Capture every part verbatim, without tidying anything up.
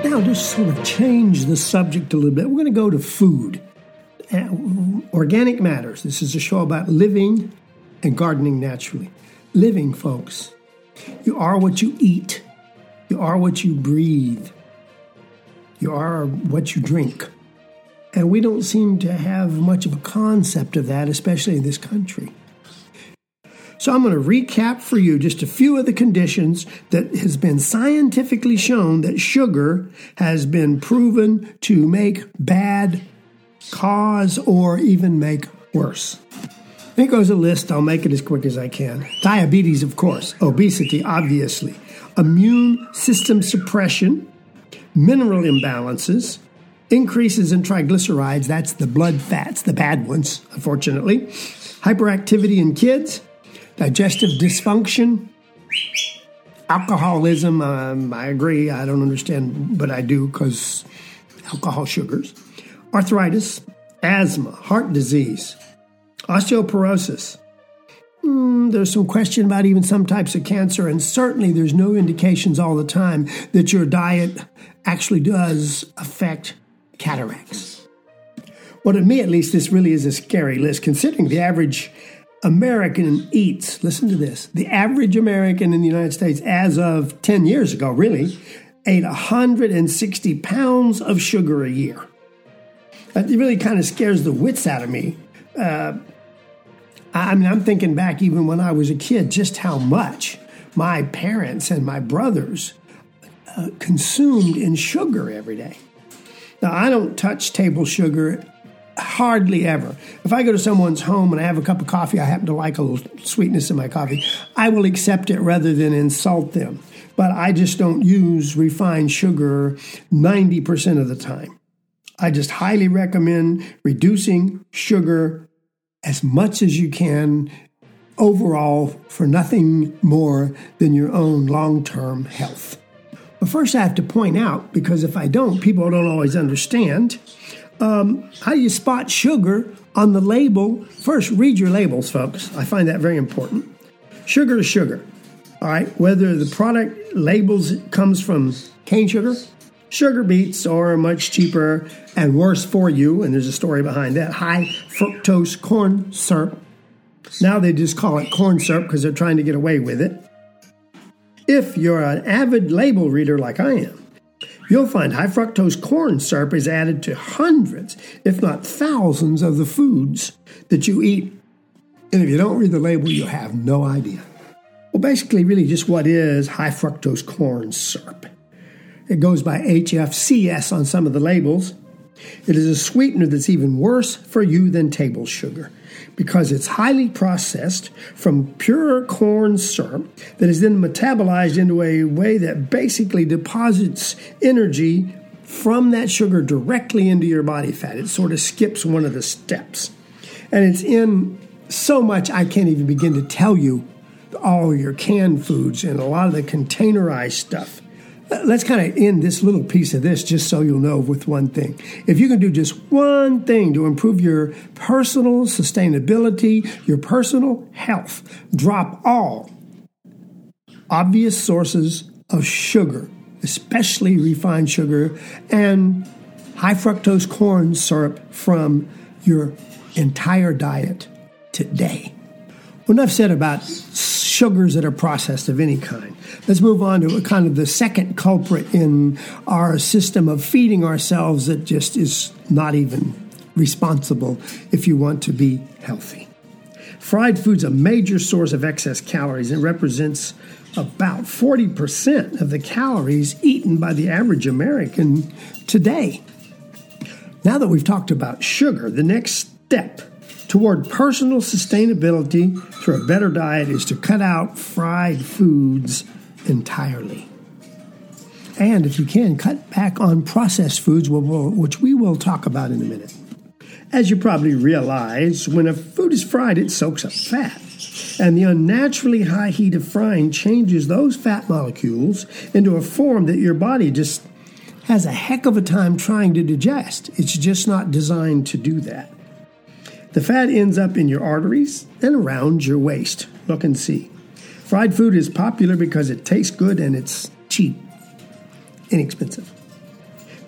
Now, just sort of change the subject a little bit. We're going to go to food. Uh, organic matters. This is a show about living and gardening naturally. Living, folks. You are what you eat. You are what you breathe. You are what you drink. And we don't seem to have much of a concept of that, especially in this country. So I'm going to recap for you just a few of the conditions that has been scientifically shown that sugar has been proven to make bad, cause, or even make worse. Here goes a list. I'll make it as quick as I can. Diabetes, of course. Obesity, obviously. Immune system suppression. Mineral imbalances. Increases in triglycerides. That's the blood fats, the bad ones, unfortunately. Hyperactivity in kids. Digestive dysfunction, alcoholism, um, I agree, I don't understand, but I do because alcohol sugars, arthritis, asthma, heart disease, osteoporosis. Mm, there's some question about even some types of cancer, and certainly there's no indications all the time that your diet actually does affect cataracts. Well, to me at least, this really is a scary list, considering the average American eats, listen to this, the average American in the United States as of ten years ago, really, ate one hundred sixty pounds of sugar a year. That really kind of scares the wits out of me. Uh, I mean, I'm thinking back even when I was a kid, just how much my parents and my brothers uh, consumed in sugar every day. Now, I don't touch table sugar hardly ever. If I go to someone's home and I have a cup of coffee, I happen to like a little sweetness in my coffee, I will accept it rather than insult them. But I just don't use refined sugar ninety percent of the time. I just highly recommend reducing sugar as much as you can overall for nothing more than your own long-term health. But first I have to point out, because if I don't, people don't always understand, Um, how do you spot sugar on the label? First, read your labels, folks. I find that very important. Sugar is sugar. All right, whether the product labels comes from cane sugar, sugar beets, or much cheaper and worse for you, and there's a story behind that, high fructose corn syrup. Now they just call it corn syrup because they're trying to get away with it. If you're an avid label reader like I am, you'll find high fructose corn syrup is added to hundreds, if not thousands, of the foods that you eat. And if you don't read the label, you'll have no idea. Well, basically, really just what is high fructose corn syrup? It goes by H F C S on some of the labels. It is a sweetener that's even worse for you than table sugar because it's highly processed from pure corn syrup that is then metabolized into a way that basically deposits energy from that sugar directly into your body fat. It sort of skips one of the steps. And it's in so much I can't even begin to tell you all your canned foods and a lot of the containerized stuff. Let's kind of end this little piece of this just so you'll know with one thing. If you can do just one thing to improve your personal sustainability, your personal health, drop all obvious sources of sugar, especially refined sugar and high fructose corn syrup from your entire diet today. Well, enough said about sugars that are processed of any kind. Let's move on to a kind of the second culprit in our system of feeding ourselves that just is not even responsible if you want to be healthy. Fried food's a major source of excess calories and represents about forty percent of the calories eaten by the average American today. Now that we've talked about sugar, the next step toward personal sustainability through a better diet is to cut out fried foods entirely. And if you can, cut back on processed foods, which we will talk about in a minute. As you probably realize, when a food is fried, it soaks up fat. And the unnaturally high heat of frying changes those fat molecules into a form that your body just has a heck of a time trying to digest. It's just not designed to do that. The fat ends up in your arteries and around your waist. Look and see. Fried food is popular because it tastes good and it's cheap, inexpensive.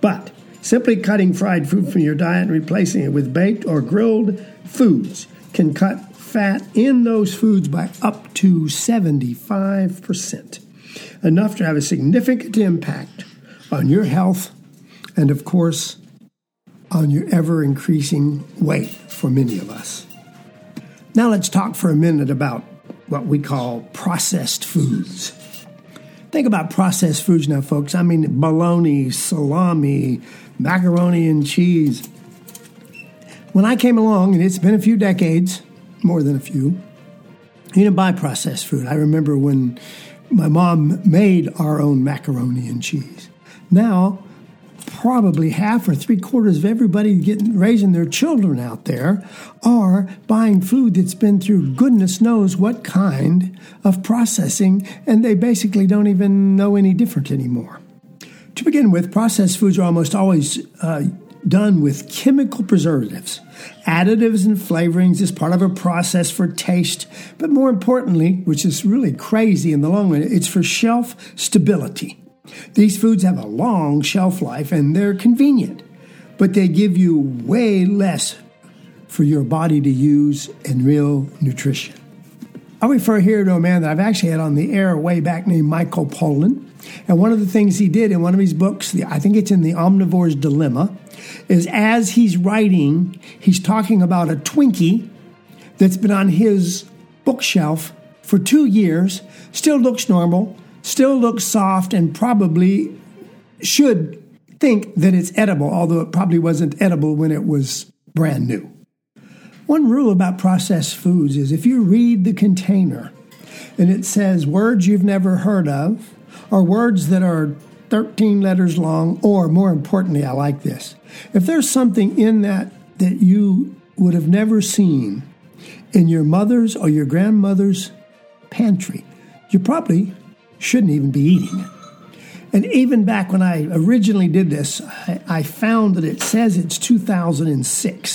But simply cutting fried food from your diet and replacing it with baked or grilled foods can cut fat in those foods by up to seventy-five percent, enough to have a significant impact on your health and, of course, on your ever-increasing weight for many of us. Now let's talk for a minute about what we call processed foods. Think about processed foods now, folks. I mean, bologna, salami, macaroni and cheese. When I came along, and it's been a few decades, more than a few, you didn't buy processed food. I remember when my mom made our own macaroni and cheese. Now, probably half or three quarters of everybody getting raising their children out there are buying food that's been through goodness knows what kind of processing, and they basically don't even know any different anymore. To begin with, processed foods are almost always uh, done with chemical preservatives, additives, and flavorings as part of a process for taste. But more importantly, which is really crazy in the long run, it's for shelf stability. These foods have a long shelf life and they're convenient, but they give you way less for your body to use in real nutrition. I refer here to a man that I've actually had on the air way back named Michael Pollan. And one of the things he did in one of his books, I think it's in The Omnivore's Dilemma, is as he's writing, he's talking about a Twinkie that's been on his bookshelf for two years, still looks normal, still looks soft, and probably should think that it's edible, although it probably wasn't edible when it was brand new. One rule about processed foods is if you read the container and it says words you've never heard of, or words that are thirteen letters long, or more importantly, I like this, if there's something in that that you would have never seen in your mother's or your grandmother's pantry, you probably shouldn't even be eating it. And even back when I originally did this, I, I found that it says it's two thousand six.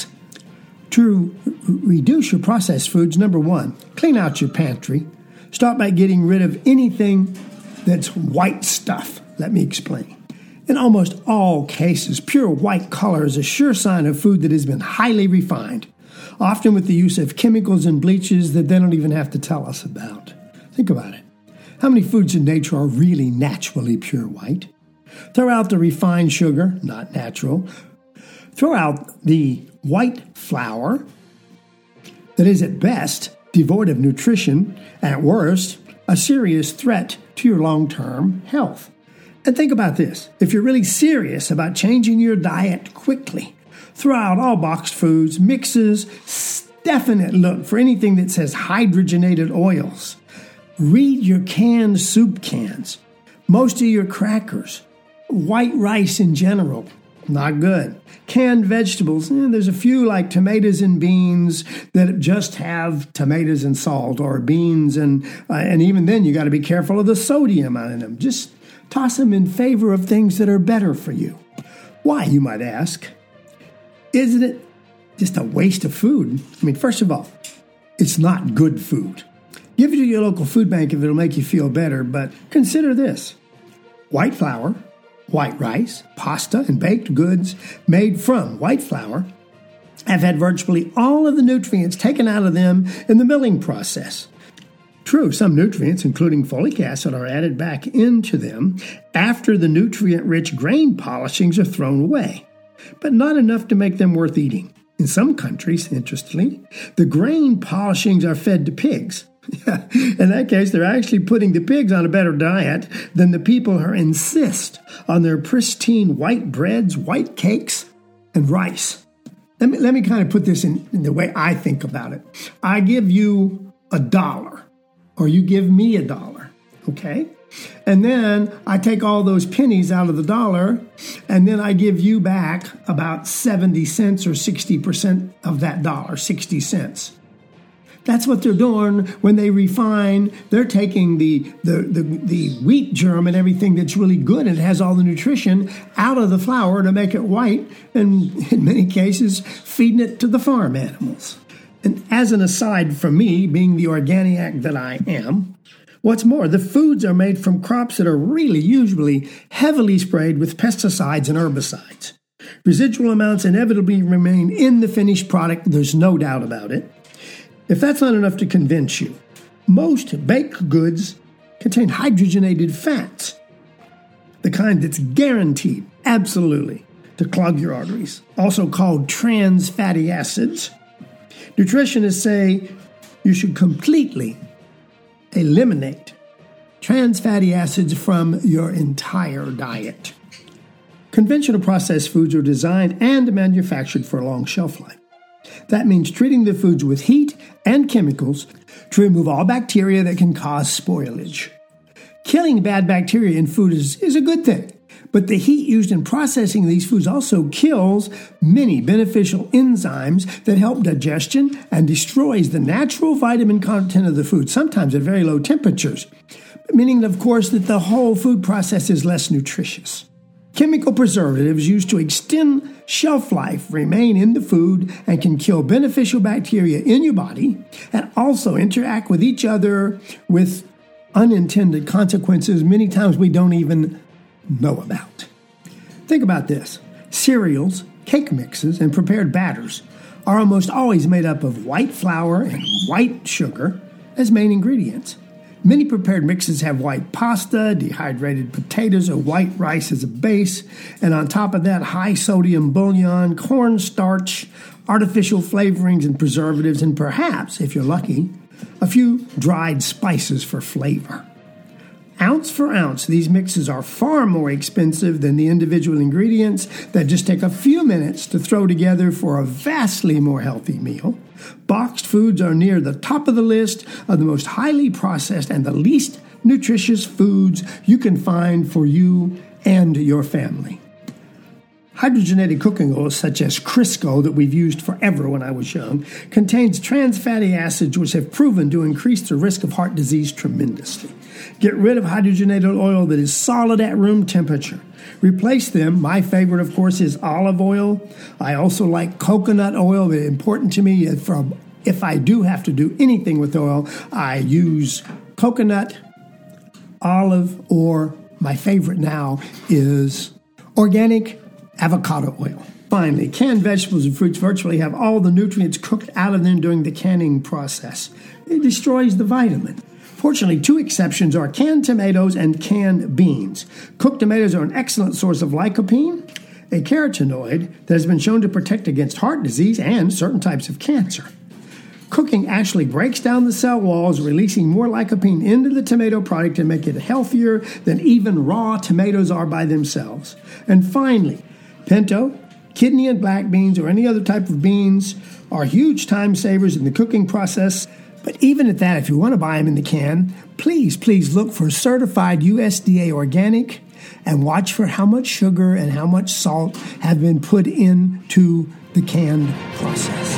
To r- reduce your processed foods, number one, clean out your pantry. Start by getting rid of anything that's white stuff. Let me explain. In almost all cases, pure white color is a sure sign of food that has been highly refined, often with the use of chemicals and bleaches that they don't even have to tell us about. Think about it. How many foods in nature are really naturally pure white? Throw out the refined sugar, not natural. Throw out the white flour that is at best devoid of nutrition, and at worst, a serious threat to your long-term health. And think about this. If you're really serious about changing your diet quickly, throw out all boxed foods, mixes, definite look for anything that says hydrogenated oils. Read your canned soup cans, most of your crackers, white rice in general, not good. Canned vegetables, eh, there's a few like tomatoes and beans that just have tomatoes and salt, or beans, and uh, and even then you got to be careful of the sodium on them. Just toss them in favor of things that are better for you. Why, you might ask? Isn't it just a waste of food? I mean, first of all, it's not good food. Give it to your local food bank if it'll make you feel better, but consider this. White flour, white rice, pasta, and baked goods made from white flour have had virtually all of the nutrients taken out of them in the milling process. True, some nutrients, including folic acid, are added back into them after the nutrient-rich grain polishings are thrown away, but not enough to make them worth eating. In some countries, interestingly, the grain polishings are fed to pigs. In that case, they're actually putting the pigs on a better diet than the people who insist on their pristine white breads, white cakes, and rice. Let me, let me kind of put this in, in the way I think about it. I give you a dollar, or you give me a dollar, okay? And then I take all those pennies out of the dollar, and then I give you back about seventy cents or sixty percent of that dollar, sixty cents. That's what they're doing when they refine. They're taking the, the, the, the wheat germ and everything that's really good and has all the nutrition out of the flour to make it white, and in many cases, feeding it to the farm animals. And as an aside from me, being the organiac that I am, What's more, the foods are made from crops that are really usually heavily sprayed with pesticides and herbicides. Residual amounts inevitably remain in the finished product, there's no doubt about it. If that's not enough to convince you, most baked goods contain hydrogenated fats, the kind that's guaranteed, absolutely, to clog your arteries, also called trans fatty acids. Nutritionists say you should completely eliminate trans fatty acids from your entire diet. Conventional processed foods are designed and manufactured for a long shelf life. That means treating the foods with heat and chemicals to remove all bacteria that can cause spoilage. Killing bad bacteria in food is, is a good thing, but the heat used in processing these foods also kills many beneficial enzymes that help digestion and destroys the natural vitamin content of the food, sometimes at very low temperatures, meaning, of course, that the whole food process is less nutritious. Chemical preservatives used to extend shelf life remain in the food and can kill beneficial bacteria in your body and also interact with each other with unintended consequences many times we don't even know about. Think about this. Cereals, cake mixes, and prepared batters are almost always made up of white flour and white sugar as main ingredients. Many prepared mixes have white pasta, dehydrated potatoes, or white rice as a base, and on top of that, high-sodium bouillon, cornstarch, artificial flavorings and preservatives, and perhaps, if you're lucky, a few dried spices for flavor. Ounce for ounce, these mixes are far more expensive than the individual ingredients that just take a few minutes to throw together for a vastly more healthy meal. Boxed foods are near the top of the list of the most highly processed and the least nutritious foods you can find for you and your family. Hydrogenated cooking oils such as Crisco that we've used forever when I was young contains trans fatty acids which have proven to increase the risk of heart disease tremendously. Get rid of hydrogenated oil that is solid at room temperature. Replace them. My favorite, of course, is olive oil. I also like coconut oil. Very important to me. If I do have to do anything with oil, I use coconut, olive, or my favorite now is organic avocado oil. Finally, canned vegetables and fruits virtually have all the nutrients cooked out of them during the canning process. It destroys the vitamin. Fortunately, two exceptions are canned tomatoes and canned beans. Cooked tomatoes are an excellent source of lycopene, a carotenoid that has been shown to protect against heart disease and certain types of cancer. Cooking actually breaks down the cell walls, releasing more lycopene into the tomato product to make it healthier than even raw tomatoes are by themselves. And finally, pinto, kidney and black beans, or any other type of beans are huge time savers in the cooking process. But even at that, if you want to buy them in the can, please, please look for certified U S D A organic and watch for how much sugar and how much salt have been put into the canned process.